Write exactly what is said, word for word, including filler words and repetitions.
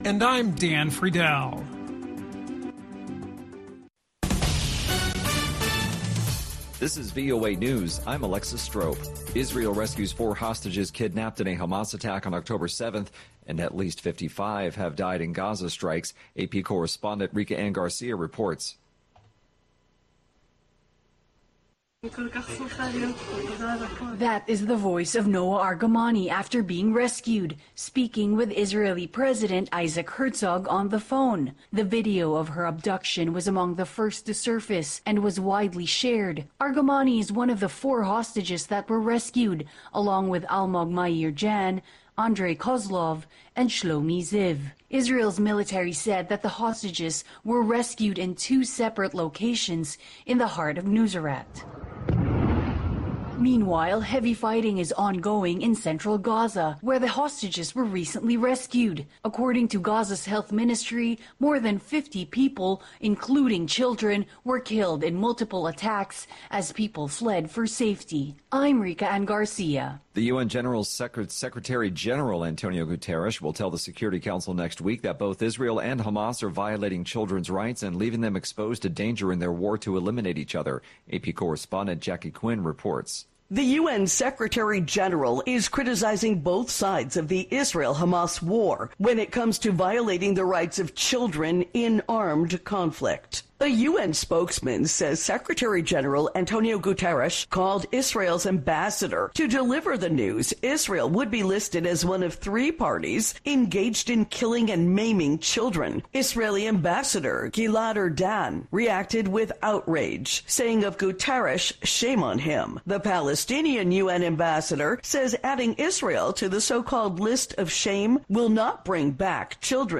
And I'm Dan Friedel. This is V O A News. I'm Alexis Strope. Israel rescues four hostages kidnapped in a Hamas attack on October seventh, and at least fifty-five have died in Gaza strikes. A P correspondent Rika Ann Garcia reports. That is the voice of Noa Argamani after being rescued, speaking with Israeli President Isaac Herzog on the phone. The video of her abduction was among the first to surface and was widely shared. Argamani is one of the four hostages that were rescued, along with Almog Meir Jan, Andrei Kozlov, and Shlomi Ziv. Israel's military said that the hostages were rescued in two separate locations in the heart of Nuseirat. Meanwhile, heavy fighting is ongoing in central Gaza, where the hostages were recently rescued. According to Gaza's health ministry, more than fifty people, including children, were killed in multiple attacks as people fled for safety. I'm Rika Ann Garcia. The U N General Secret- Secretary General Antonio Guterres will tell the Security Council next week that both Israel and Hamas are violating children's rights and leaving them exposed to danger in their war to eliminate each other. A P correspondent Jackie Quinn reports. The U N Secretary General is criticizing both sides of the Israel-Hamas war when it comes to violating the rights of children in armed conflict. A U N spokesman says Secretary General Antonio Guterres called Israel's ambassador to deliver the news Israel would be listed as one of three parties engaged in killing and maiming children. Israeli Ambassador Gilad Erdan reacted with outrage, saying of Guterres, shame on him. The Palestinian U N ambassador says adding Israel to the so-called list of shame will not bring back children.